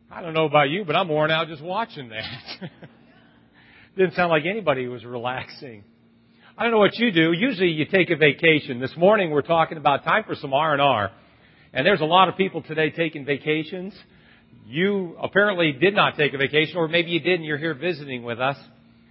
I don't know about you, but I'm worn out just watching that. Didn't sound like anybody was relaxing. I don't know what you do. Usually you take a vacation. This morning we're talking about time for some R&R. And there's a lot of people today taking vacations. You apparently did not take a vacation, or maybe you did and you're here visiting with us.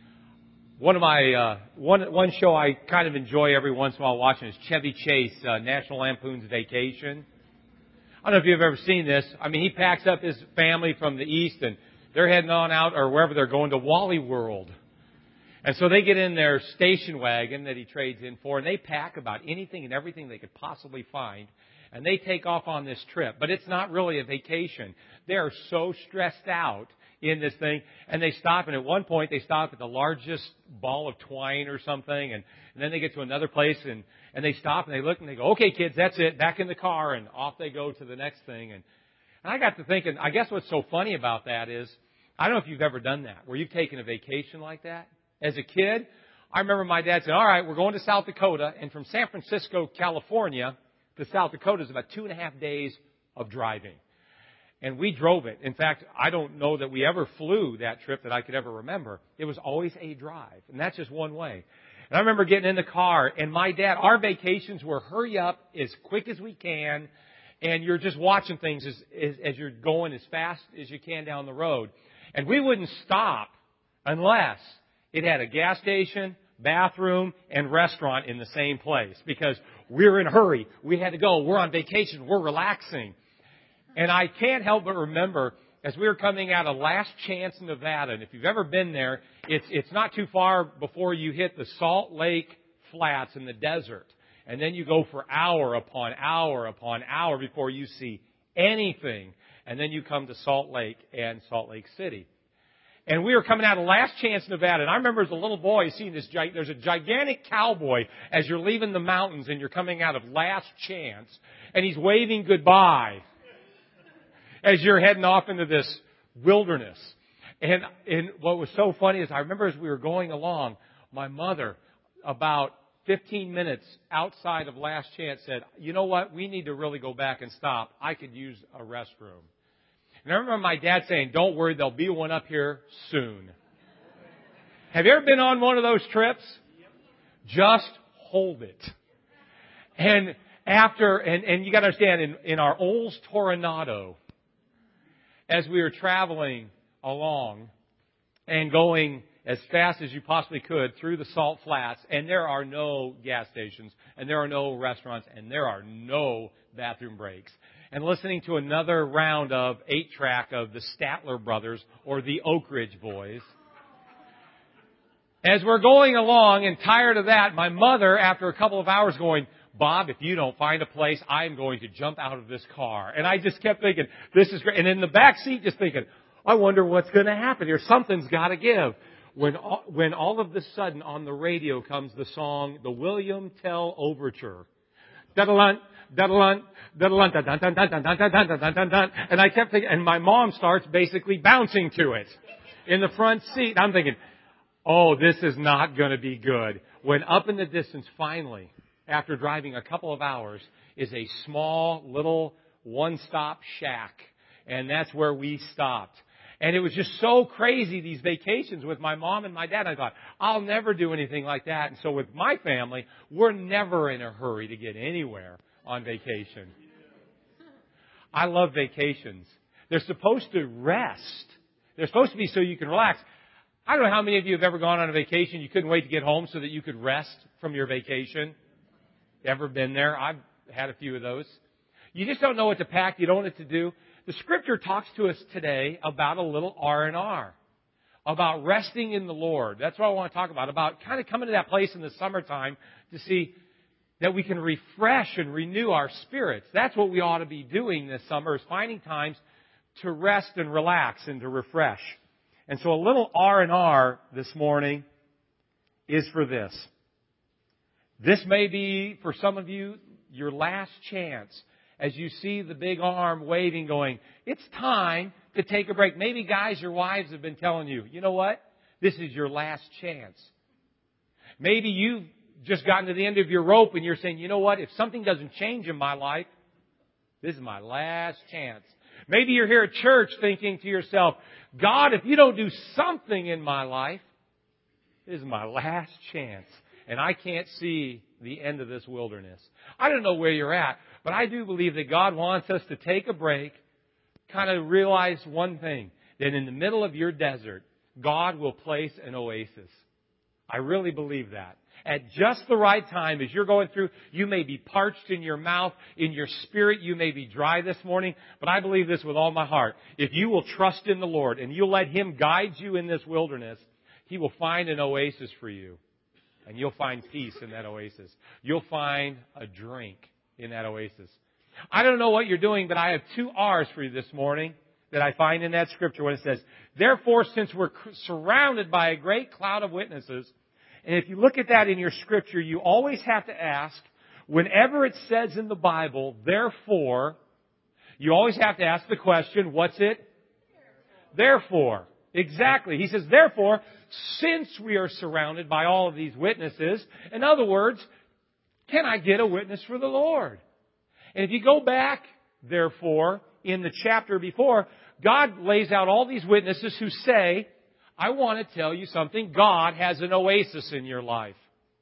One of my one show I kind of enjoy every once in a while watching is Chevy Chase, National Lampoon's Vacation. I don't know if you've ever seen this. I mean, he packs up his family from the east and they're heading on out or wherever they're going to Wally World. And so they get in their station wagon that he trades in for and they pack about anything and everything they could possibly find. And they take off on this trip. But it's not really a vacation. They are so stressed out in this thing. And they stop. And at one point, they stop at the largest ball of twine or something. And then they get to another place. And they stop and they look and they go, okay, kids, that's it. Back in the car. And off they go to the next thing. And I got to thinking, I guess what's so funny about that is, I don't know if you've ever done that, where you've taken a vacation like that. As a kid, I remember my dad saying, all right, we're going to South Dakota. And from San Francisco, California, to South Dakota is about 2.5 days of driving. And we drove it. In fact, I don't know that we ever flew that trip that I could ever remember. It was always a drive. And that's just one way. And I remember getting in the car and my dad, our vacations were hurry up as quick as we can. And you're just watching things as you're going as fast as you can down the road. And we wouldn't stop unless it had a gas station, bathroom, and restaurant in the same place. Because we're in a hurry. We had to go. We're on vacation. We're relaxing. And I can't help but remember, as we were coming out of Last Chance, Nevada, and if you've ever been there, it's not too far before you hit the Salt Lake Flats in the desert. And then you go for hour upon hour upon hour before you see anything. And then you come to Salt Lake and Salt Lake City. And we were coming out of Last Chance, Nevada. And I remember as a little boy seeing this, there's a gigantic cowboy as you're leaving the mountains and you're coming out of Last Chance. And he's waving goodbye as you're heading off into this wilderness. And what was so funny is I remember as we were going along, my mother, about 15 minutes outside of Last Chance, said, you know what? We need to really go back and stop. I could use a restroom. And I remember my dad saying, don't worry, there'll be one up here soon. Have you ever been on one of those trips? Just hold it. And and you got to understand, in our Olds Toronado, as we were traveling along and going as fast as you possibly could through the Salt Flats, and there are no gas stations, and there are no restaurants, and there are no bathroom breaks. And listening to another round of 8-track of the Statler Brothers or the Oak Ridge Boys. As we're going along and tired of that, my mother, after a couple of hours going, Bob, if you don't find a place, I'm going to jump out of this car. And I just kept thinking, this is great. And in the back seat, just thinking, I wonder what's going to happen here. Something's got to give. When all of a sudden on the radio comes the song, the William Tell Overture. Da-da-lun, da-da-lun, da-da-lun, da-dun, dun, dun, dun, dun, dun, dun, dun, dun, dun. And I kept thinking, and my mom starts basically bouncing to it in the front seat. I'm thinking, oh, this is not going to be good. When up in the distance, finally, after driving a couple of hours, is a small little one-stop shack. And that's where we stopped. And it was just so crazy, these vacations with my mom and my dad. I thought, I'll never do anything like that. And so with my family, we're never in a hurry to get anywhere on vacation. I love vacations. They're supposed to rest. They're supposed to be so you can relax. I don't know how many of you have ever gone on a vacation, you couldn't wait to get home so that you could rest from your vacation. Ever been there? I've had a few of those. You just don't know what to pack. You don't know what to do. The Scripture talks to us today about a little R&R, about resting in the Lord. That's what I want to talk about kind of coming to that place in the summertime to see that we can refresh and renew our spirits. That's what we ought to be doing this summer, is finding times to rest and relax and to refresh. And so a little R&R this morning is for this. This may be, for some of you, your last chance as you see the big arm waving going, it's time to take a break. Maybe guys, your wives have been telling you, you know what? This is your last chance. Maybe you've just gotten to the end of your rope and you're saying, you know what? If something doesn't change in my life, this is my last chance. Maybe you're here at church thinking to yourself, God, if you don't do something in my life, this is my last chance. And I can't see the end of this wilderness. I don't know where you're at, but I do believe that God wants us to take a break, kind of realize one thing, that in the middle of your desert, God will place an oasis. I really believe that. At just the right time, as you're going through, you may be parched in your mouth, in your spirit, you may be dry this morning, but I believe this with all my heart. If you will trust in the Lord and you'll let Him guide you in this wilderness, He will find an oasis for you. And you'll find peace in that oasis. You'll find a drink in that oasis. I don't know what you're doing, but I have 2 R's for you this morning that I find in that scripture when it says, therefore, since we're surrounded by a great cloud of witnesses, and if you look at that in your scripture, you always have to ask, whenever it says in the Bible, therefore, you always have to ask the question, what's it? Therefore. Exactly. He says, therefore, since we are surrounded by all of these witnesses, in other words, can I get a witness for the Lord? And if you go back, therefore, in the chapter before, God lays out all these witnesses who say, I want to tell you something. God has an oasis in your life.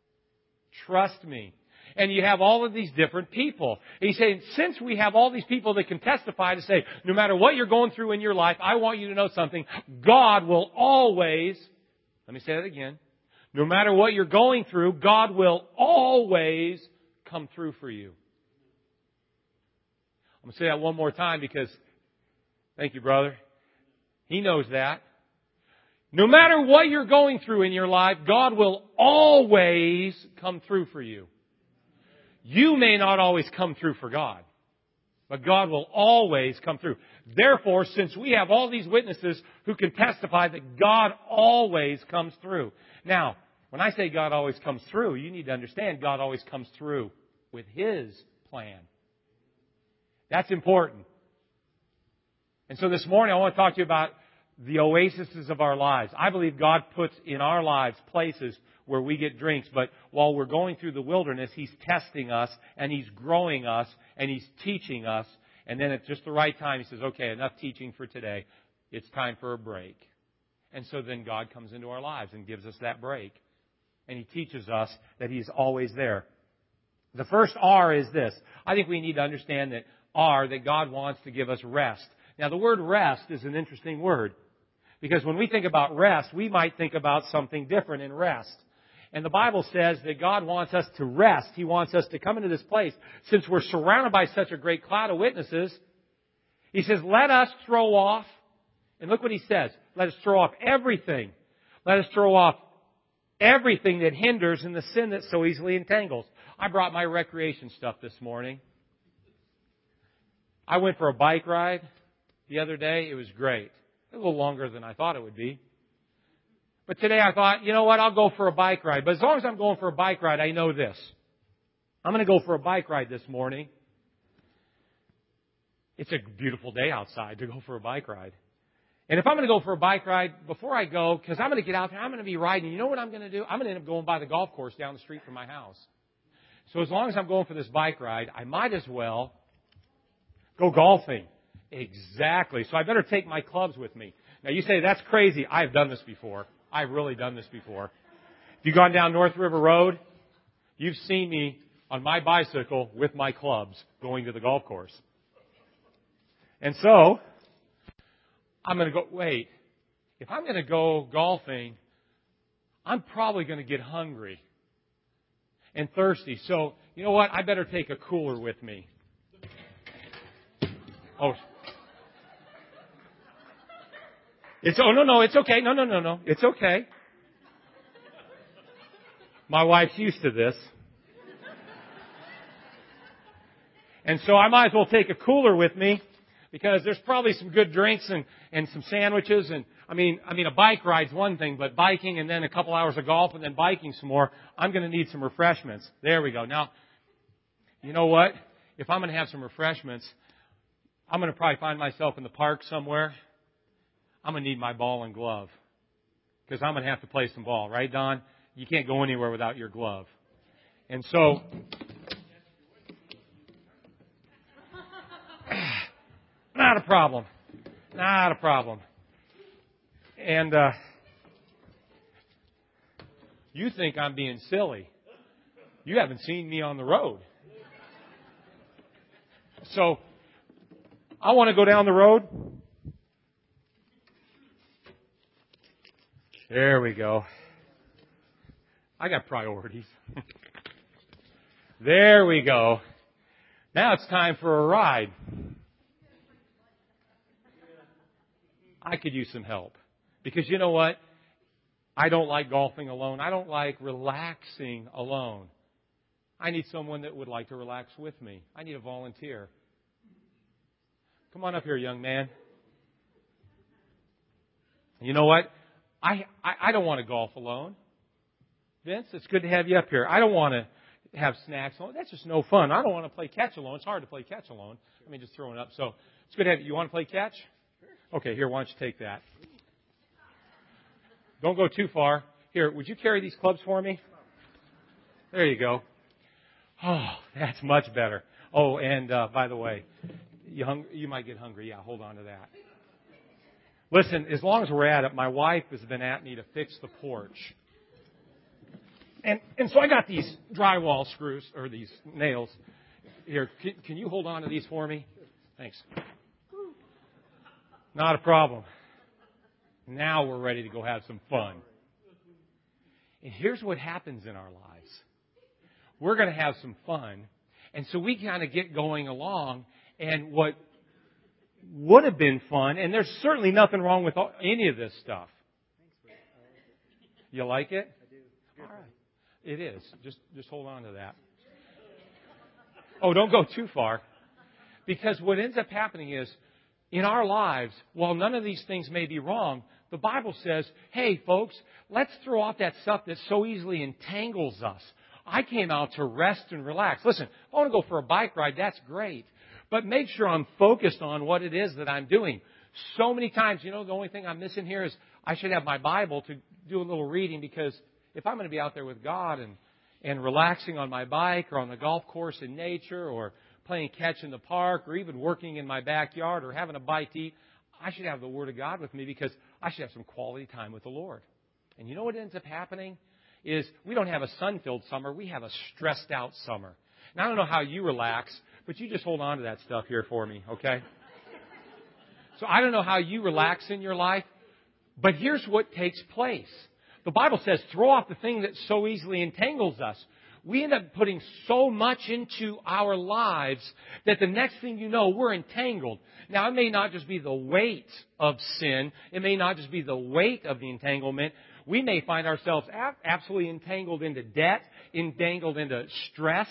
Trust me. And you have all of these different people. And he's saying, since we have all these people that can testify to say, no matter what you're going through in your life, I want you to know something. God will always, let me say that again. No matter what you're going through, God will always come through for you. I'm going to say that one more time because, thank you, brother. He knows that. No matter what you're going through in your life, God will always come through for you. You may not always come through for God, but God will always come through. Therefore, since we have all these witnesses who can testify that God always comes through. Now, when I say God always comes through, you need to understand God always comes through with His plan. That's important. And so this morning I want to talk to you about the oases of our lives. I believe God puts in our lives places where we get drinks, but while we're going through the wilderness, He's testing us, and He's growing us, and He's teaching us, and then at just the right time, He says, okay, enough teaching for today. It's time for a break. And so then God comes into our lives and gives us that break. And He teaches us that He's always there. The first R is this. I think we need to understand that God wants to give us rest. Now, the word rest is an interesting word. Because when we think about rest, we might think about something different in rest. And the Bible says that God wants us to rest. He wants us to come into this place. Since we're surrounded by such a great cloud of witnesses, He says, let us throw off, and look what He says, let us throw off everything. Let us throw off everything that hinders and the sin that so easily entangles. I brought my recreation stuff this morning. I went for a bike ride the other day. It was great. A little longer than I thought it would be. But today I thought, you know what, I'll go for a bike ride. But as long as I'm going for a bike ride, I know this. I'm going to go for a bike ride this morning. It's a beautiful day outside to go for a bike ride. And if I'm going to go for a bike ride, before I go, because I'm going to get out there, I'm going to be riding. You know what I'm going to do? I'm going to end up going by the golf course down the street from my house. So as long as I'm going for this bike ride, I might as well go golfing. Exactly. So I better take my clubs with me. Now you say, that's crazy. I've done this before. I've really done this before. If you've gone down North River Road, you've seen me on my bicycle with my clubs going to the golf course. And so, I'm going to go, wait, if I'm going to go golfing, I'm probably going to get hungry and thirsty. So, you know what? I better take a cooler with me. Oh, no, it's okay. No. It's okay. My wife's used to this. And so I might as well take a cooler with me because there's probably some good drinks and some sandwiches. And I mean, a bike ride's one thing, but biking and then a couple hours of golf and then biking some more, I'm going to need some refreshments. There we go. Now, you know what? If I'm going to have some refreshments, I'm going to probably find myself in the park somewhere. I'm going to need my ball and glove because I'm going to have to play some ball. Right, Don? You can't go anywhere without your glove. And so, not Not a problem. Not a problem. And you think I'm being silly. You haven't seen me on the road. So, I want to go down the road. There we go. I got priorities. There we go. Now it's time for a ride. I could use some help. Because you know what? I don't like golfing alone. I don't like relaxing alone. I need someone that would like to relax with me. I need a volunteer. Come on up here, young man. You know what? I don't want to golf alone. Vince, it's good to have you up here. I don't want to have snacks alone. That's just no fun. I don't want to play catch alone. It's hard to play catch alone. I mean, just throwing up. So it's good to have you. You want to play catch? Okay, here, why don't you take that? Don't go too far. Here, would you carry these clubs for me? There you go. Oh, that's much better. Oh, and by the way, you might get hungry. Yeah, hold on to that. Listen, as long as we're at it, my wife has been at me to fix the porch. And so I got these drywall screws, or these nails. Here, can you hold on to these for me? Thanks. Not a problem. Now we're ready to go have some fun. And here's what happens in our lives. We're going to have some fun. And so we kind of get going along. And what would have been fun, and there's certainly nothing wrong with any of this stuff. You like it? I do. All right. It is. Just hold on to that. Oh, don't go too far. Because what ends up happening is, in our lives, while none of these things may be wrong, the Bible says, hey, folks, let's throw off that stuff that so easily entangles us. I came out to rest and relax. Listen, if I want to go for a bike ride, that's great. But make sure I'm focused on what it is that I'm doing. So many times, the only thing I'm missing here is I should have my Bible to do a little reading, because if I'm going to be out there with God and relaxing on my bike or on the golf course in nature or playing catch in the park or even working in my backyard or having a bite to eat, I should have the Word of God with me, because I should have some quality time with the Lord. And you know what ends up happening is we don't have a sun-filled summer. We have a stressed-out summer. Now, I don't know how you relax, but you just hold on to that stuff here for me, okay? So I don't know how you relax in your life, but here's what takes place. The Bible says, throw off the thing that so easily entangles us. We end up putting so much into our lives that the next thing you know, we're entangled. Now, it may not just be the weight of sin. It may not just be the weight of the entanglement. We may find ourselves absolutely entangled into debt, entangled into stress.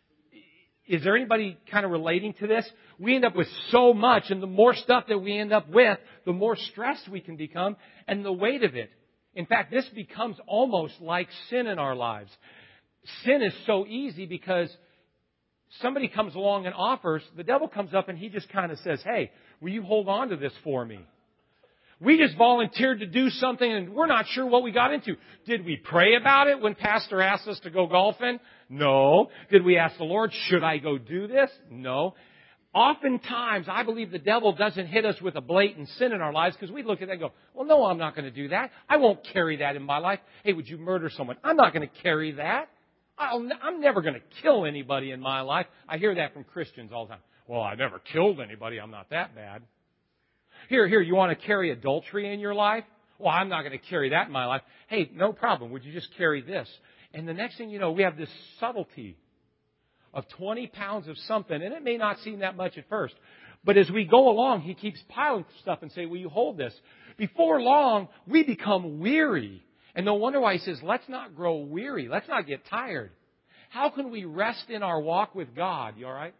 Is there anybody kind of relating to this? We end up with so much, and the more stuff that we end up with, the more stressed we can become, and the weight of it. In fact, this becomes almost like sin in our lives. Sin is so easy because somebody comes along and offers, the devil comes up and he just kind of says, hey, will you hold on to this for me? We just volunteered to do something and we're not sure what we got into. Did we pray about it when Pastor asked us to go golfing? No. Did we ask the Lord, should I go do this? No. Oftentimes, I believe the devil doesn't hit us with a blatant sin in our lives because we look at that and go, well, no, I'm not going to do that. I won't carry that in my life. Hey, would you murder someone? I'm not going to carry that. I'm never going to kill anybody in my life. I hear that from Christians all the time. Well, I never killed anybody. I'm not that bad. Here, you want to carry adultery in your life? Well, I'm not going to carry that in my life. Hey, no problem. Would you just carry this? And the next thing you know, we have this subtlety of 20 pounds of something, and it may not seem that much at first. But as we go along, he keeps piling stuff and say, will you hold this? Before long, we become weary. And no wonder why he says, let's not grow weary. Let's not get tired. How can we rest in our walk with God? You all right?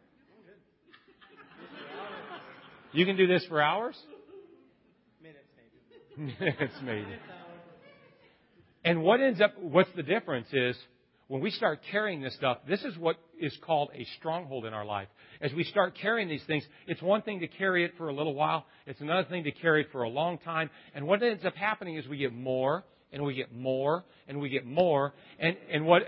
You can do this for hours? Minutes maybe. And what's the difference is, when we start carrying this stuff, this is what is called a stronghold in our life. As we start carrying these things, it's one thing to carry it for a little while. It's another thing to carry it for a long time. And what ends up happening is we get more, and we get more, and we get more. And what...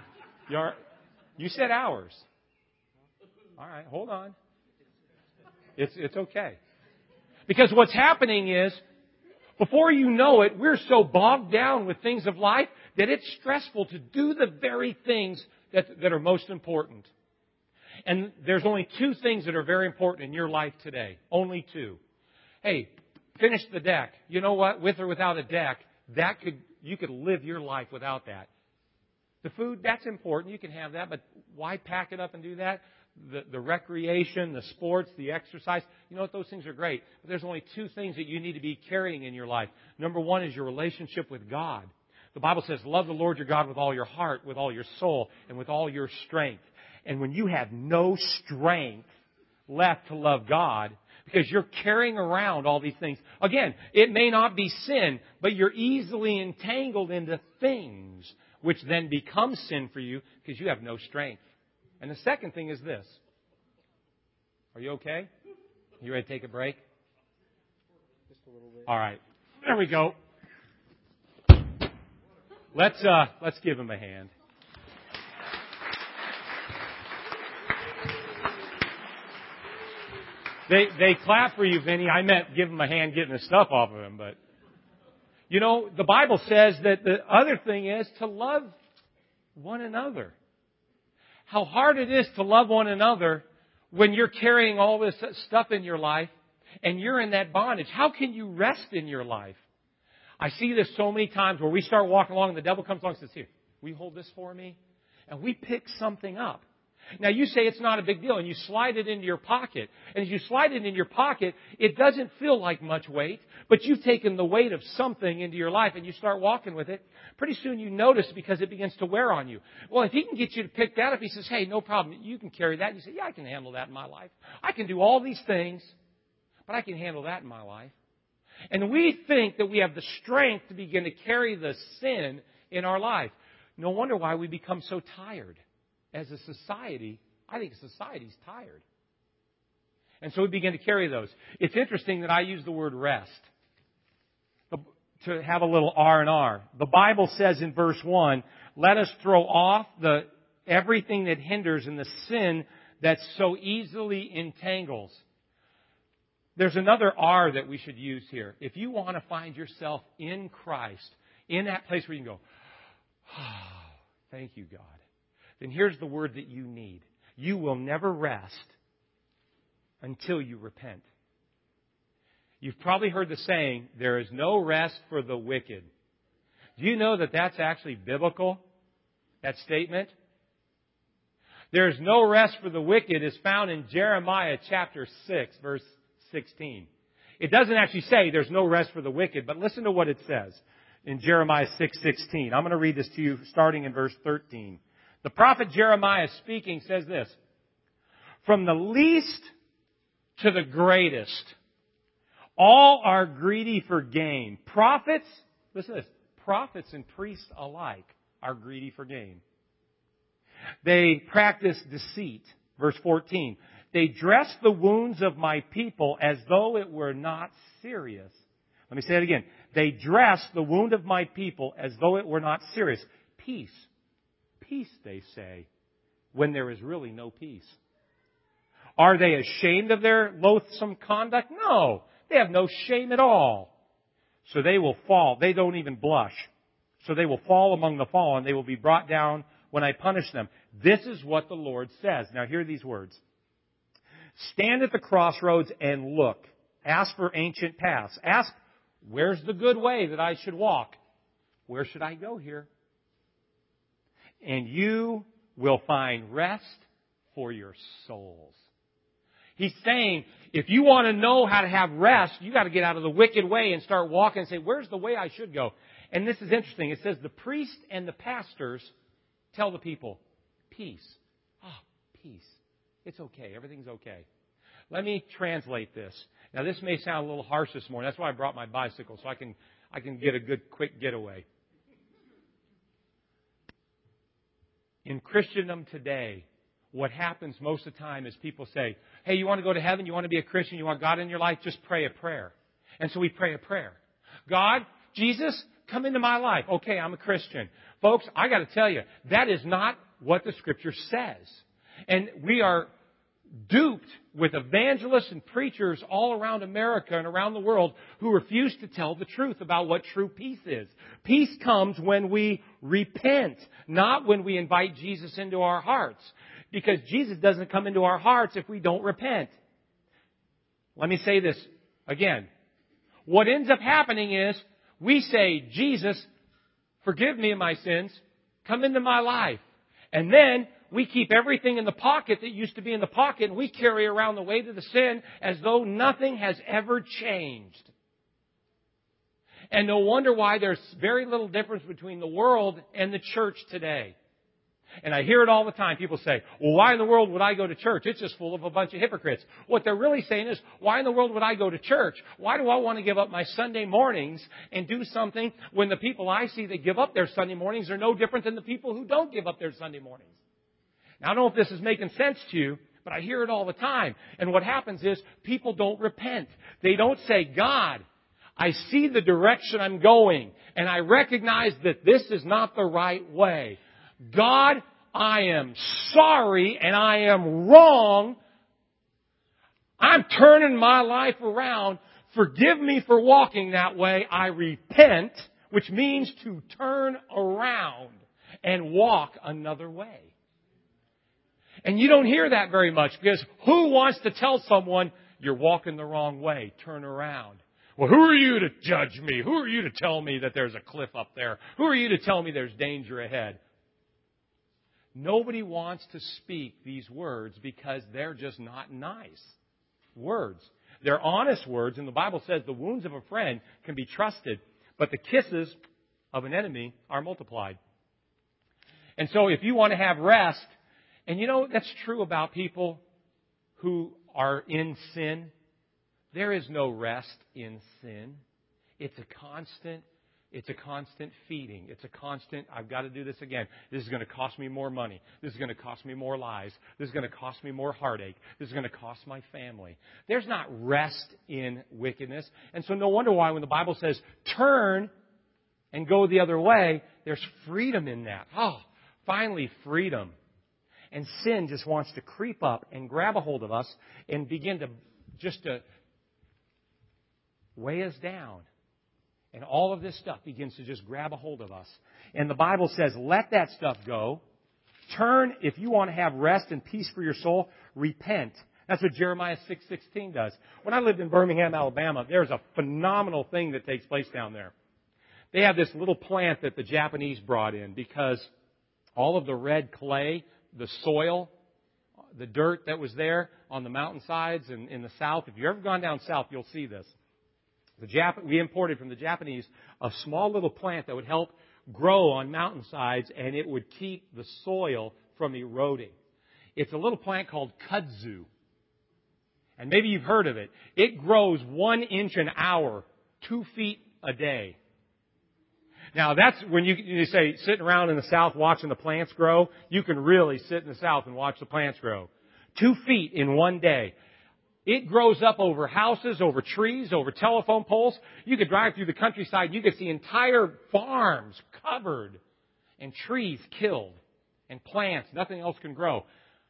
You said hours. All right, hold on. It's okay. Because what's happening is, before you know it, we're so bogged down with things of life that it's stressful to do the very things that are most important. And there's only two things that are very important in your life today. Only two. Hey, finish the deck. You know what? With or without a deck, you could live your life without that. The food, that's important. You can have that, but why pack it up and do that? The recreation, the sports, the exercise. You know what? Those things are great. But there's only two things that you need to be carrying in your life. Number one is your relationship with God. The Bible says, love the Lord your God with all your heart, with all your soul, and with all your strength. And when you have no strength left to love God, because you're carrying around all these things. Again, it may not be sin, but you're easily entangled into things which then become sin for you because you have no strength. And the second thing is this. Are you okay? You ready to take a break? Just a little bit. All right. There we go. Let's give him a hand. They clap for you, Vinny. I meant give him a hand getting the stuff off of him, but you know, the Bible says that the other thing is to love one another. How hard it is to love one another when you're carrying all this stuff in your life and you're in that bondage. How can you rest in your life? I see this so many times where we start walking along and the devil comes along and says, here, will you hold this for me? And we pick something up. Now you say it's not a big deal and you slide it into your pocket. And as you slide it in your pocket, it doesn't feel like much weight, but you've taken the weight of something into your life and you start walking with it. Pretty soon you notice because it begins to wear on you. Well, if he can get you to pick that up, he says, hey, no problem. You can carry that. And you say, yeah, I can handle that in my life. I can do all these things, but I can handle that in my life. And we think that we have the strength to begin to carry the sin in our life. No wonder why we become so tired. As a society, I think society's tired. And so we begin to carry those. It's interesting that I use the word rest to have a little R&R. The Bible says in verse 1, let us throw off everything that hinders and the sin that so easily entangles. There's another R that we should use here. If you want to find yourself in Christ, in that place where you can go, oh, thank you, God. Then here's the word that you need. You will never rest until you repent. You've probably heard the saying, there is no rest for the wicked. Do you know that that's actually biblical, that statement? There is no rest for the wicked is found in Jeremiah chapter 6, verse 16. It doesn't actually say there's no rest for the wicked, but listen to what it says in Jeremiah 6:16. I'm going to read this to you starting in verse 13. The prophet Jeremiah speaking says this, from the least to the greatest, all are greedy for gain. Prophets, listen to this, prophets and priests alike are greedy for gain. They practice deceit. Verse 14, they dress the wounds of my people as though it were not serious. Let me say it again. They dress the wound of my people as though it were not serious. Peace. Peace, they say, when there is really no peace. Are they ashamed of their loathsome conduct? No, they have no shame at all. So they will fall. They don't even blush. So they will fall among the fallen. They will be brought down when I punish them. This is what the Lord says. Now hear these words. Stand at the crossroads and look. Ask for ancient paths. Ask, where's the good way that I should walk? Where should I go here? And you will find rest for your souls. He's saying, if you want to know how to have rest, you got to get out of the wicked way and start walking and say, where's the way I should go? And this is interesting. It says the priest and the pastors tell the people, peace. Peace. It's okay. Everything's okay. Let me translate this. Now, this may sound a little harsh this morning. That's why I brought my bicycle, so I can get a good, quick getaway. In Christendom today, what happens most of the time is people say, hey, you want to go to heaven? You want to be a Christian? You want God in your life? Just pray a prayer. And so we pray a prayer. God, Jesus, come into my life. Okay, I'm a Christian. Folks, I got to tell you, that is not what the Scripture says. And duped with evangelists and preachers all around America and around the world who refuse to tell the truth about what true peace is. Peace comes when we repent, not when we invite Jesus into our hearts. Because Jesus doesn't come into our hearts if we don't repent. Let me say this again. What ends up happening is we say, Jesus, forgive me of my sins. Come into my life. And then we keep everything in the pocket that used to be in the pocket, and we carry around the weight of the sin as though nothing has ever changed. And no wonder why there's very little difference between the world and the church today. And I hear it all the time. People say, well, why in the world would I go to church? It's just full of a bunch of hypocrites. What they're really saying is, why in the world would I go to church? Why do I want to give up my Sunday mornings and do something when the people I see that give up their Sunday mornings are no different than the people who don't give up their Sunday mornings? Now, I don't know if this is making sense to you, but I hear it all the time. And what happens is people don't repent. They don't say, God, I see the direction I'm going, and I recognize that this is not the right way. God, I am sorry and I am wrong. I'm turning my life around. Forgive me for walking that way. I repent, which means to turn around and walk another way. And you don't hear that very much because who wants to tell someone you're walking the wrong way? Turn around. Well, who are you to judge me? Who are you to tell me that there's a cliff up there? Who are you to tell me there's danger ahead? Nobody wants to speak these words because they're just not nice words. They're honest words, and the Bible says the wounds of a friend can be trusted, but the kisses of an enemy are multiplied. And so if you want to have rest, and you know that's true about people who are in sin, there is no rest in sin. It's a constant feeding. It's a constant, I've got to do this again. This is going to cost me more money. This is going to cost me more lies. This is going to cost me more heartache. This is going to cost my family. There's not rest in wickedness. And so no wonder why when the Bible says, turn and go the other way, there's freedom in that. Oh, finally freedom. And sin just wants to creep up and grab a hold of us and begin to weigh us down. And all of this stuff begins to just grab a hold of us. And the Bible says, let that stuff go. Turn, if you want to have rest and peace for your soul, repent. That's what Jeremiah 6:16 does. When I lived in Birmingham, Alabama, there's a phenomenal thing that takes place down there. They have this little plant that the Japanese brought in because all of the red clay, the soil, the dirt that was there on the mountainsides and in the south, if you've ever gone down south, you'll see this. We imported from the Japanese a small little plant that would help grow on mountainsides, and it would keep the soil from eroding. It's a little plant called kudzu. And maybe you've heard of it. It grows 1 inch an hour, 2 feet a day. Now, that's when you say sitting around in the south watching the plants grow, you can really sit in the south and watch the plants grow. 2 feet in 1 day. It grows up over houses, over trees, over telephone poles. You could drive through the countryside and you could see entire farms covered and trees killed and plants. Nothing else can grow.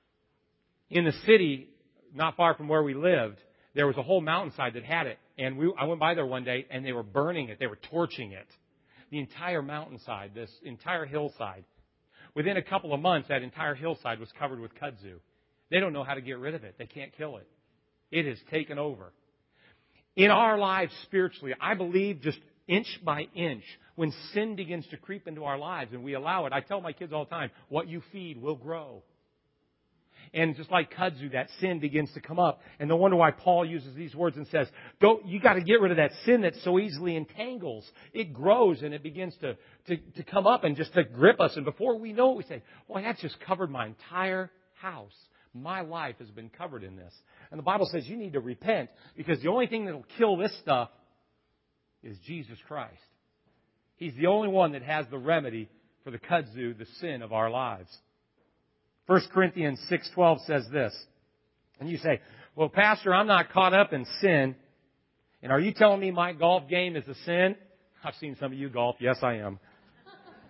In the city, not far from where we lived, there was a whole mountainside that had it. And I went by there one day and they were burning it. They were torching it. The entire mountainside, this entire hillside. Within a couple of months, that entire hillside was covered with kudzu. They don't know how to get rid of it. They can't kill it. It has taken over. In our lives spiritually, I believe just inch by inch, when sin begins to creep into our lives and we allow it, I tell my kids all the time, what you feed will grow. And just like kudzu, that sin begins to come up. And no wonder why Paul uses these words and says, you got to get rid of that sin that so easily entangles. It grows and it begins to come up and just to grip us. And before we know it, we say, well, that's just covered my entire house. My life has been covered in this. And the Bible says you need to repent because the only thing that will kill this stuff is Jesus Christ. He's the only one that has the remedy for the kudzu, the sin of our lives. 1 Corinthians 6:12 says this. And you say, well, Pastor, I'm not caught up in sin. And are you telling me my golf game is a sin? I've seen some of you golf. Yes, I am.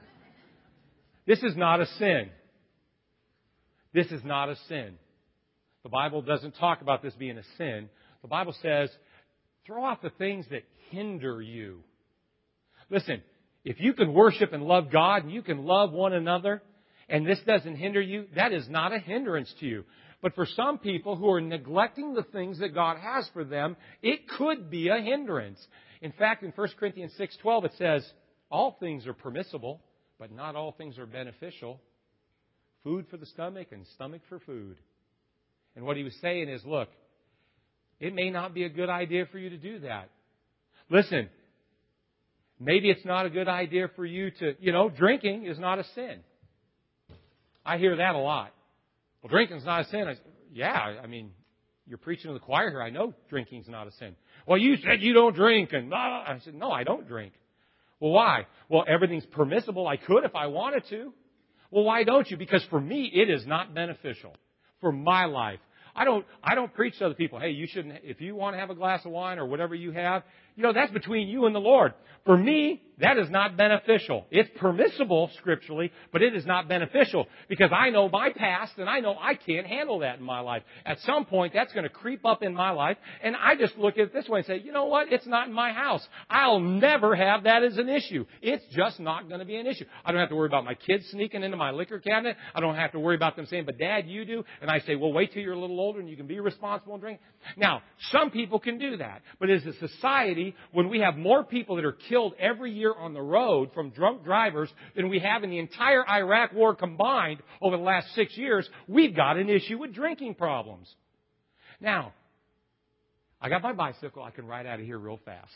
This is not a sin. This is not a sin. The Bible doesn't talk about this being a sin. The Bible says, throw out the things that hinder you. Listen, if you can worship and love God and you can love one another and this doesn't hinder you, that is not a hindrance to you. But for some people who are neglecting the things that God has for them, it could be a hindrance. In fact, in 1 Corinthians 6:12 it says, all things are permissible, but not all things are beneficial. Food for the stomach and stomach for food. And what he was saying is, look, it may not be a good idea for you to do that. Listen, maybe it's not a good idea for you to, drinking is not a sin. I hear that a lot. Well, drinking's not a sin. You're preaching to the choir here. I know drinking's not a sin. Well, you said you don't drink. And I said, no, I don't drink. Well, why? Well, everything's permissible. I could if I wanted to. Well, why don't you? Because for me, it is not beneficial for my life. I don't preach to other people, hey, you shouldn't, if you want to have a glass of wine or whatever you have, that's between you and the Lord. For me, that is not beneficial. It's permissible scripturally, but it is not beneficial because I know my past and I know I can't handle that in my life. At some point, that's going to creep up in my life, and I just look at it this way and say, you know what? It's not in my house. I'll never have that as an issue. It's just not going to be an issue. I don't have to worry about my kids sneaking into my liquor cabinet. I don't have to worry about them saying, but Dad, you do. And I say, well, wait till you're a little older and you can be responsible and drink. Now, some people can do that, but as a society, when we have more people that are killed every year on the road from drunk drivers than we have in the entire Iraq war combined over the last 6 years, we've got an issue with drinking problems. Now, I got my bicycle. I can ride out of here real fast.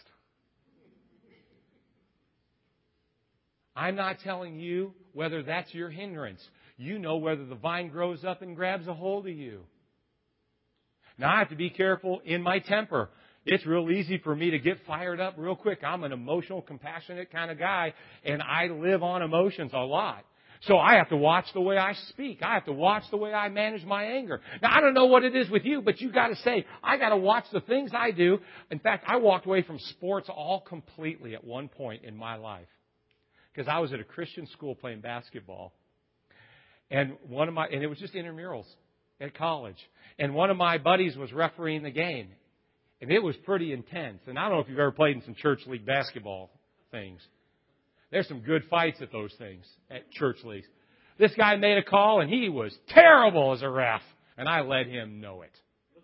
I'm not telling you whether that's your hindrance. You know whether the vine grows up and grabs a hold of you. Now, I have to be careful in my temper. It's real easy for me to get fired up real quick. I'm an emotional, compassionate kind of guy, and I live on emotions a lot. So I have to watch the way I speak. I have to watch the way I manage my anger. Now, I don't know what it is with you, but you got to say, I got to watch the things I do. In fact, I walked away from sports all completely at one point in my life because I was at a Christian school playing basketball, and it was just intramurals at college, and one of my buddies was refereeing the game. And it was pretty intense. And I don't know if you've ever played in some church league basketball things. There's some good fights at those things, at church leagues. This guy made a call, and he was terrible as a ref. And I let him know it.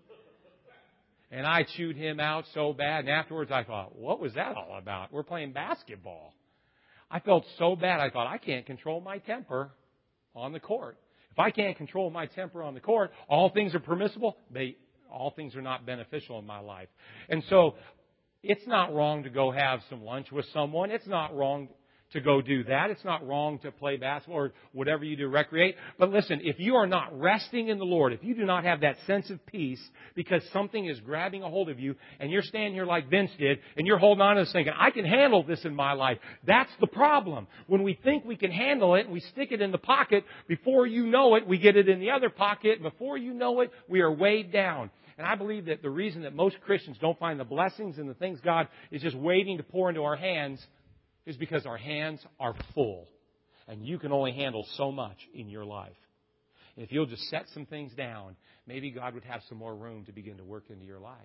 And I chewed him out so bad. And afterwards I thought, what was that all about? We're playing basketball. I felt so bad. I thought, I can't control my temper on the court. If I can't control my temper on the court, all things are permissible. All things are not beneficial in my life. And so it's not wrong to go have some lunch with someone. It's not wrong to go do that. It's not wrong to play basketball or whatever you do, recreate. But listen, if you are not resting in the Lord, if you do not have that sense of peace because something is grabbing a hold of you and you're standing here like Vince did and you're holding on to this thinking, I can handle this in my life. That's the problem. When we think we can handle it and we stick it in the pocket, before you know it, we get it in the other pocket. Before you know it, we are weighed down. And I believe that the reason that most Christians don't find the blessings and the things God is just waiting to pour into our hands is because our hands are full. And you can only handle so much in your life. And if you'll just set some things down, maybe God would have some more room to begin to work into your life.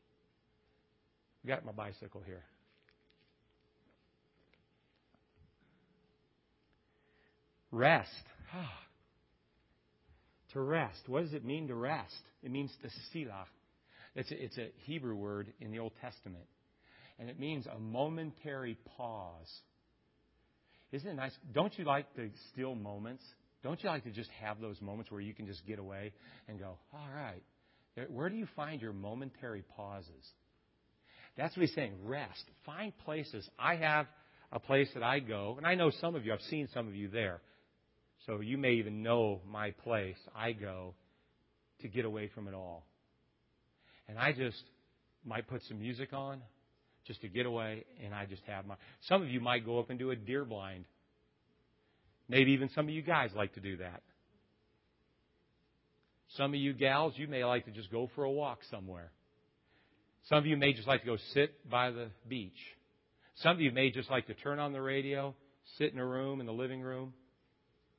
I've got my bicycle here. Rest. To rest. What does it mean to rest? It means to selah. It's a Hebrew word in the Old Testament. And it means a momentary pause. Isn't it nice? Don't you like the still moments? Don't you like to just have those moments where you can just get away and go, all right. Where do you find your momentary pauses? That's what he's saying. Rest. Find places. I have a place that I go, and I know some of you, I've seen some of you there. So you may even know my place. I go to get away from it all. And I just might put some music on just to get away, and I just have my... Some of you might go up and do a deer blind. Maybe even some of you guys like to do that. Some of you gals, you may like to just go for a walk somewhere. Some of you may just like to go sit by the beach. Some of you may just like to turn on the radio, sit in a room, in the living room.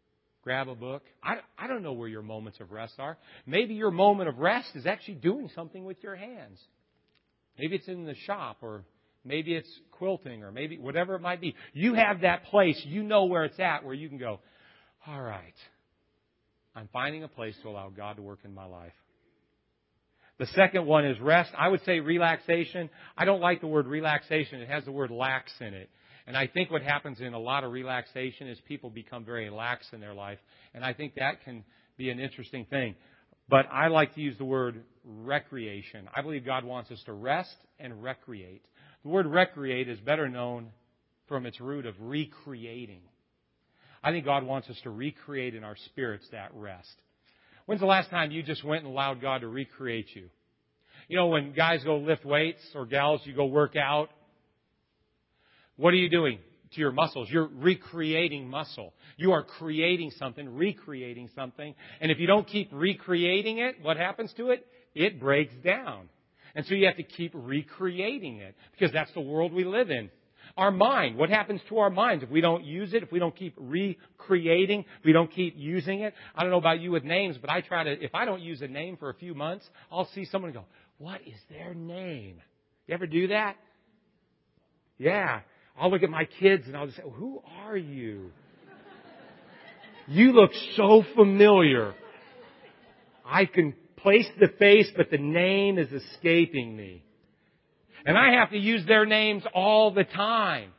grab a book. I don't know where your moments of rest are. Maybe your moment of rest is actually doing something with your hands. Maybe it's in the shop, or maybe it's quilting, or maybe whatever it might be. You have that place. You know where it's at, where you can go, all right, I'm finding a place to allow God to work in my life. The second one is rest. I would say relaxation. I don't like the word relaxation. It has the word lax in it. And I think what happens in a lot of relaxation is people become very lax in their life. And I think that can be an interesting thing. But I like to use the word recreation. I believe God wants us to rest and recreate. The word recreate is better known from its root of recreating. I think God wants us to recreate in our spirits that rest. When's the last time you just went and allowed God to recreate you? You know, when guys go lift weights, or gals, you go work out, what are you doing to your muscles? You're recreating muscle. You are creating something, recreating something. And if you don't keep recreating it, what happens to it? It breaks down. And so you have to keep recreating it, because that's the world we live in. Our mind, what happens to our minds if we don't use it, if we don't keep recreating, if we don't keep using it? I don't know about you with names, but I try to, if I don't use a name for a few months, I'll see someone and go, what is their name? You ever do that? Yeah. I'll look at my kids and I'll just say, who are you? You look so familiar. I can place the face, but the name is escaping me. And I have to use their names all the time.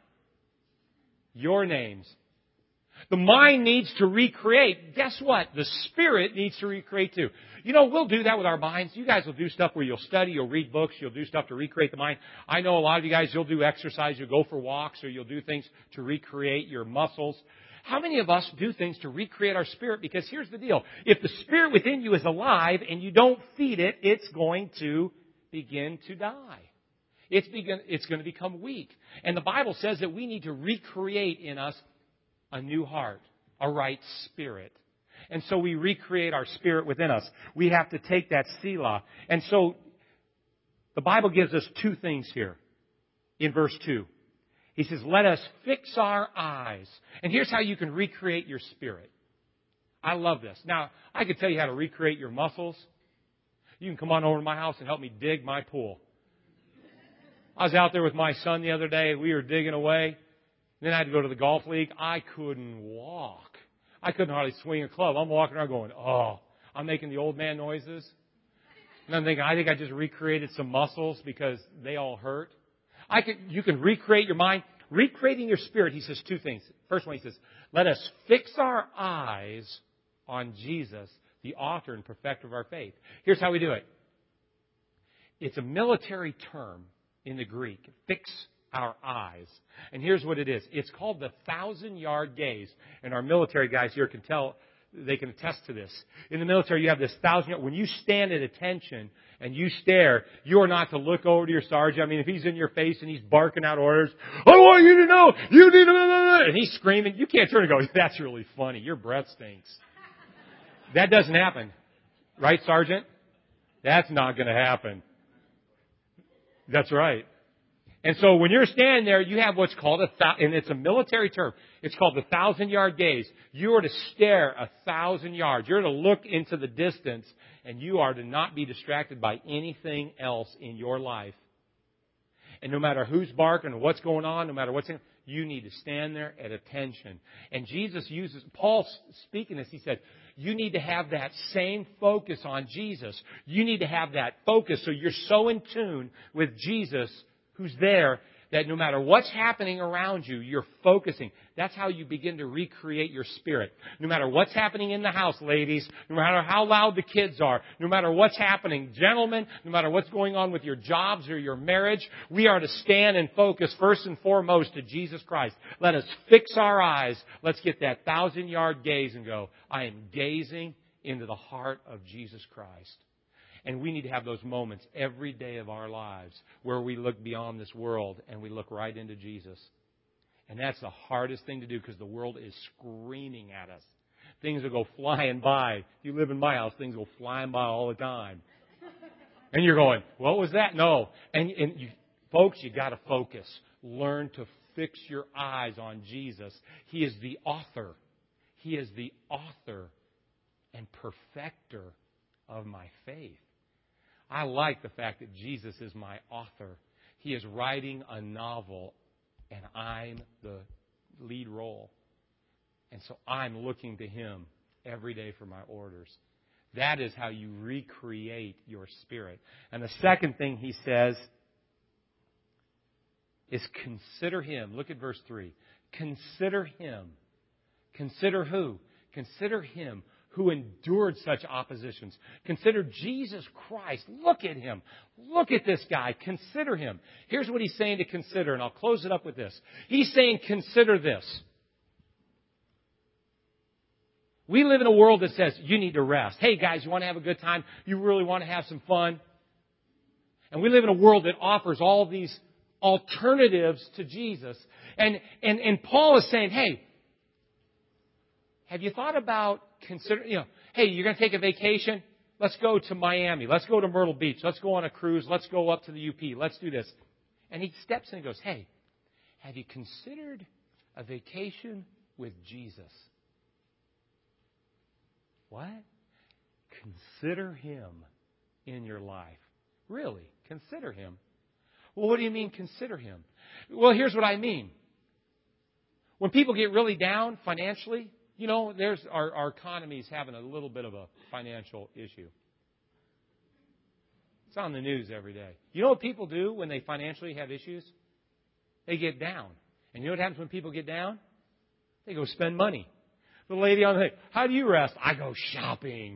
Your names. The mind needs to recreate. Guess what? The spirit needs to recreate too. You know, we'll do that with our minds. You guys will do stuff where you'll study, you'll read books, you'll do stuff to recreate the mind. I know a lot of you guys, you'll do exercise, you'll go for walks, or you'll do things to recreate your muscles. How many of us do things to recreate our spirit? Because here's the deal. If the spirit within you is alive and you don't feed it, it's going to begin to die. It's going to become weak. And the Bible says that we need to recreate in us a new heart, a right spirit. And so we recreate our spirit within us. We have to take that Selah. And so the Bible gives us two things here in verse 2. He says, let us fix our eyes. And here's how you can recreate your spirit. I love this. Now, I could tell you how to recreate your muscles. You can come on over to my house and help me dig my pool. I was out there with my son the other day. We were digging away. Then I had to go to the golf league. I couldn't walk. I couldn't hardly swing a club. I'm walking around going, oh. I'm making the old man noises. And I'm thinking, I think I just recreated some muscles because they all hurt. You can recreate your mind. Recreating your spirit, he says two things. First one, he says, let us fix our eyes on Jesus, the author and perfecter of our faith. Here's how we do it. It's a military term in the Greek. Fix our eyes. And here's what it is. It's called the 1,000-yard gaze. And our military guys here can tell, they can attest to this. In the military, you have this 1,000-yard. When you stand at attention and you stare, you are not to look over to your sergeant. I mean, if he's in your face and he's barking out orders, I want you to know, you need to, and he's screaming, you can't turn and go, that's really funny. Your breath stinks. That doesn't happen. Right, Sergeant? That's not going to happen. That's right. And so when you're standing there, you have what's called and it's a military term. It's called the 1,000-yard gaze. You are to stare 1,000 yards. You're to look into the distance, and you are to not be distracted by anything else in your life. And no matter who's barking or what's going on, no matter what's in, you need to stand there at attention. And Jesus Paul speaking this, he said, you need to have that same focus on Jesus. You need to have that focus so you're so in tune with Jesus who's there that no matter what's happening around you, you're focusing. That's how you begin to recreate your spirit. No matter what's happening in the house, ladies, no matter how loud the kids are, no matter what's happening, gentlemen, no matter what's going on with your jobs or your marriage, we are to stand and focus first and foremost to Jesus Christ. Let us fix our eyes. Let's get that 1,000-yard gaze and go, I am gazing into the heart of Jesus Christ. And we need to have those moments every day of our lives where we look beyond this world and we look right into Jesus. And that's the hardest thing to do because the world is screaming at us. Things will go flying by. If you live in my house, things go flying by all the time. And you're going, what was that? No. And folks, you got to focus. Learn to fix your eyes on Jesus. He is the author. He is the author and perfecter of my faith. I like the fact that Jesus is my author. He is writing a novel, and I'm the lead role. And so I'm looking to Him every day for my orders. That is how you recreate your spirit. And the second thing he says is consider Him. Look at verse 3. Consider Him. Consider who? Consider Him who endured such oppositions. Consider Jesus Christ. Look at Him. Look at this guy. Consider Him. Here's what He's saying to consider, and I'll close it up with this. He's saying, consider this. We live in a world that says, you need to rest. Hey guys, you want to have a good time? You really want to have some fun? And we live in a world that offers all these alternatives to Jesus. And Paul is saying, hey, have you thought about hey, you're going to take a vacation? Let's go to Miami. Let's go to Myrtle Beach. Let's go on a cruise. Let's go up to the UP. Let's do this. And he steps in and goes, hey, have you considered a vacation with Jesus? What? Consider Him in your life. Really? Consider Him. Well, what do you mean consider Him? Well, here's what I mean. When people get really down financially, there's our economy's having a little bit of a financial issue. It's on the news every day. You know what people do when they financially have issues? They get down. And you know what happens when people get down? They go spend money. The lady on the thing, how do you rest? I go shopping.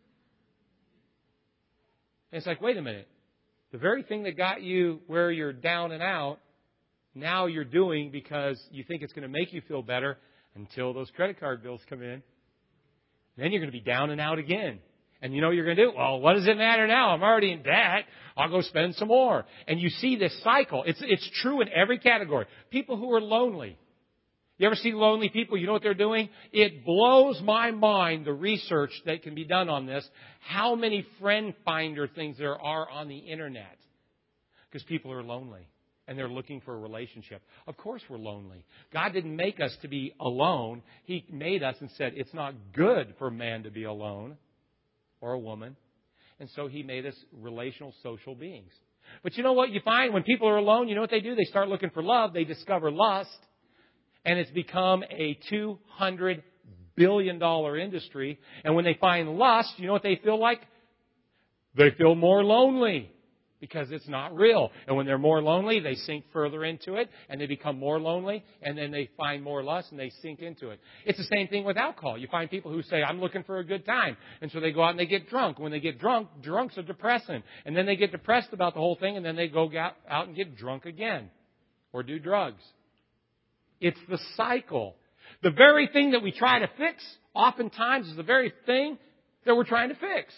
And it's like, wait a minute. The very thing that got you where you're down and out, now you're doing because you think it's going to make you feel better until those credit card bills come in. Then you're going to be down and out again. And you know what you're going to do? Well, what does it matter now? I'm already in debt. I'll go spend some more. And you see this cycle. It's true in every category. People who are lonely. You ever see lonely people? You know what they're doing? It blows my mind, the research that can be done on this, how many friend finder things there are on the internet. Because people are lonely and they're looking for a relationship. Of course we're lonely. God didn't make us to be alone. He made us and said it's not good for man to be alone or a woman. And so He made us relational, social beings. But you know what you find when people are alone? You know what they do? They start looking for love. They discover lust. And it's become a $200 billion industry. And when they find lust, you know what they feel like? They feel more lonely because it's not real. And when they're more lonely, they sink further into it and they become more lonely. And then they find more lust and they sink into it. It's the same thing with alcohol. You find people who say, I'm looking for a good time. And so they go out and they get drunk. When they get drunk, drunks are depressing. And then they get depressed about the whole thing and then they go out and get drunk again or do drugs. It's the cycle. The very thing that we try to fix oftentimes is the very thing that we're trying to fix.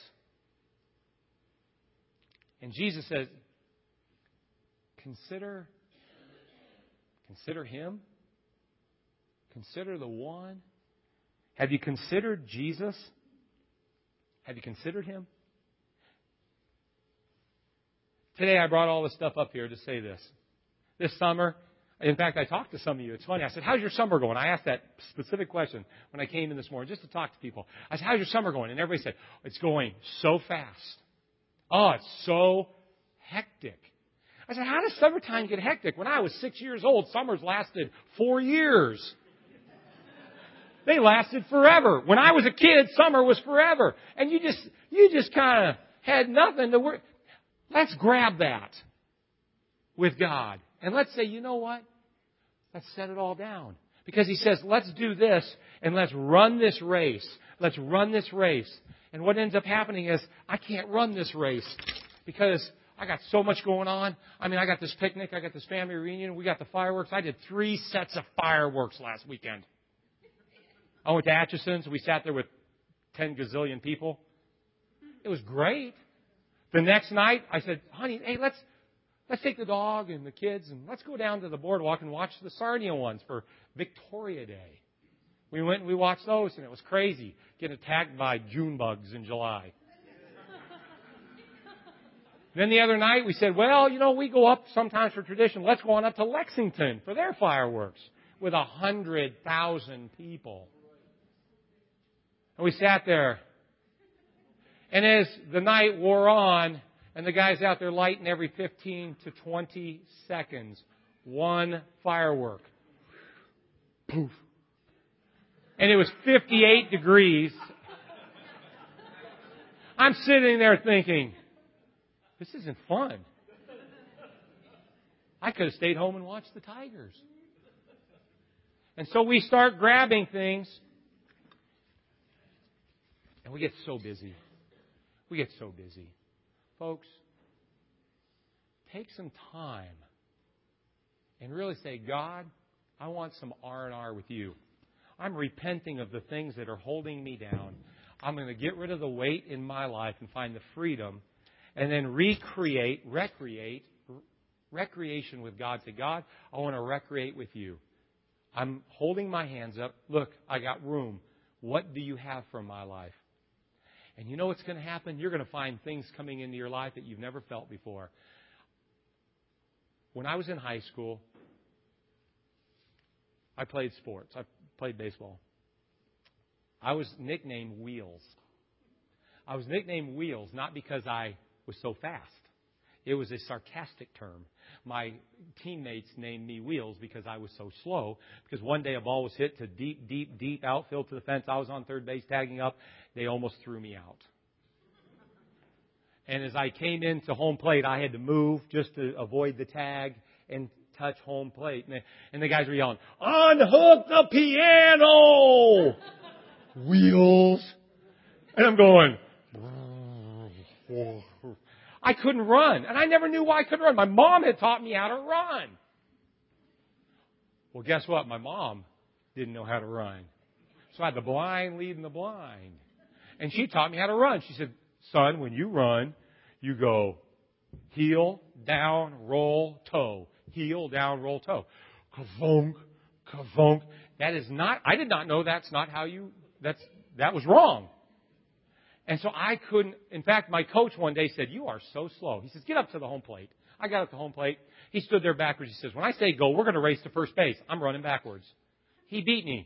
And Jesus says, consider Him. Consider the one. Have you considered Jesus? Have you considered Him? Today I brought all this stuff up here to say this. This summer, in fact, I talked to some of you. It's funny. I said, how's your summer going? I asked that specific question when I came in this morning just to talk to people. I said, how's your summer going? And everybody said, it's going so fast. Oh, it's so hectic. I said, how does summertime get hectic? When I was 6 years old, summers lasted 4 years. They lasted forever. When I was a kid, summer was forever. And you just kind of had nothing to worry. Let's grab that with God. And let's say, you know what? Let's set it all down. Because He says, let's do this and let's run this race. Let's run this race. And what ends up happening is I can't run this race because I got so much going on. I mean, I got this picnic. I got this family reunion. We got the fireworks. I did 3 sets of fireworks last weekend. I went to Atchison's. We sat there with 10 gazillion people. It was great. The next night, I said, honey, hey, let's take the dog and the kids and let's go down to the boardwalk and watch the Sarnia ones for Victoria Day. We went and we watched those and it was crazy getting attacked by June bugs in July. Then the other night we said, well, we go up sometimes for tradition. Let's go on up to Lexington for their fireworks with 100,000 people. And we sat there. And as the night wore on, and the guy's out there lighting every 15 to 20 seconds, one firework. Poof. And it was 58 degrees. I'm sitting there thinking, this isn't fun. I could have stayed home and watched the Tigers. And so we start grabbing things. And we get so busy. We get so busy. Folks, take some time and really say, God, I want some R&R with you. I'm repenting of the things that are holding me down. I'm going to get rid of the weight in my life and find the freedom. And then recreation with God. Say, God, I want to recreate with you. I'm holding my hands up. Look, I got room. What do you have for my life? And you know what's going to happen? You're going to find things coming into your life that you've never felt before. When I was in high school, I played sports. I played baseball. I was nicknamed Wheels. I was nicknamed Wheels not because I was so fast. It was a sarcastic term. My teammates named me Wheels because I was so slow. Because one day a ball was hit to deep outfield to the fence. I was on third base tagging up. They almost threw me out. And as I came into home plate, I had to move just to avoid the tag and touch home plate. And the guys were yelling, unhook the piano! Wheels. And I'm going, I couldn't run. And I never knew why I couldn't run. My mom had taught me how to run. Well, guess what? My mom didn't know how to run. So I had the blind leading the blind. And she taught me how to run. She said, son, when you run, you go heel, down, roll, toe. Heel, down, roll, toe. Kavonk, kavonk. That is not, I did not know that's not how you, that was wrong. And so I couldn't, in fact, my coach one day said, you are so slow. He says, get up to the home plate. I got up to home plate. He stood there backwards. He says, when I say go, we're going to race to first base. I'm running backwards. He beat me.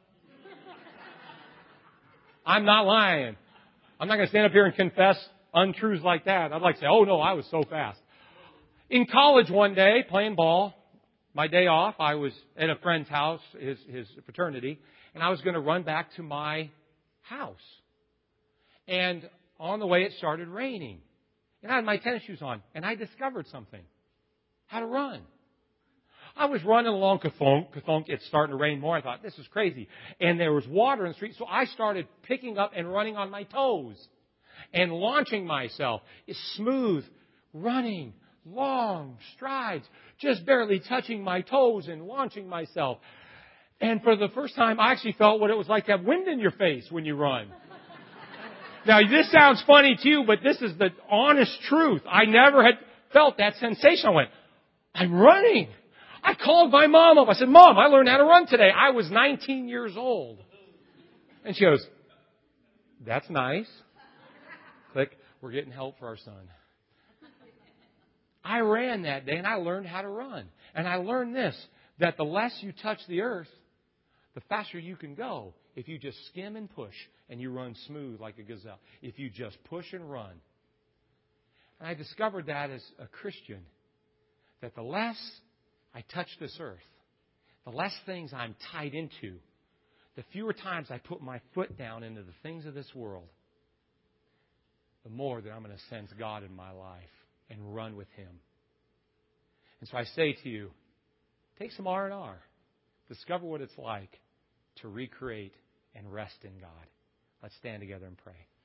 I'm not lying. I'm not going to stand up here and confess untruths like that. I'd like to say, oh no, I was so fast. In college one day, playing ball, my day off, I was at a friend's house, his fraternity, and I was going to run back to my house. And on the way, it started raining. And I had my tennis shoes on, and I discovered something. How to run. I was running along Kathonk. It's starting to rain more. I thought, this is crazy. And there was water in the street, so I started picking up and running on my toes and launching myself. It's smooth, running, long strides, just barely touching my toes and launching myself. And for the first time, I actually felt what it was like to have wind in your face when you run. Now, this sounds funny to you, but this is the honest truth. I never had felt that sensation. I went, I'm running. I called my mom up. I said, Mom, I learned how to run today. I was 19 years old. And she goes, that's nice. Click, we're getting help for our son. I ran that day and I learned how to run. And I learned this, that the less you touch the earth, the faster you can go. If you just skim and push and you run smooth like a gazelle. If you just push and run. And I discovered that as a Christian, that the less I touch this earth, the less things I'm tied into, the fewer times I put my foot down into the things of this world, the more that I'm going to sense God in my life and run with Him. And so I say to you, take some R&R. Discover what it's like to recreate and rest in God. Let's stand together and pray.